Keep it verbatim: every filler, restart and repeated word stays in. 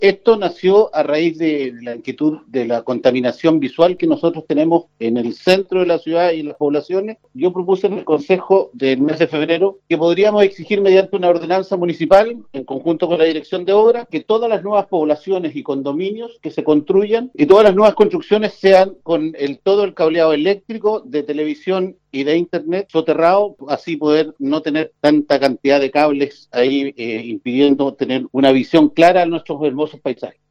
Esto nació a raíz de la inquietud de la contaminación visual que nosotros tenemos en el centro de la ciudad y en las poblaciones. Yo propuse en el Consejo del mes de febrero que podríamos exigir mediante una ordenanza municipal, en conjunto con la Dirección de Obras, que todas las nuevas poblaciones y condominios que se construyan y todas las nuevas construcciones sean con el, todo el cableado eléctrico, de televisión y de internet soterrado, así poder no tener tanta cantidad de cables ahí eh, impidiendo tener una visión clara a nuestros hermosos paisajes.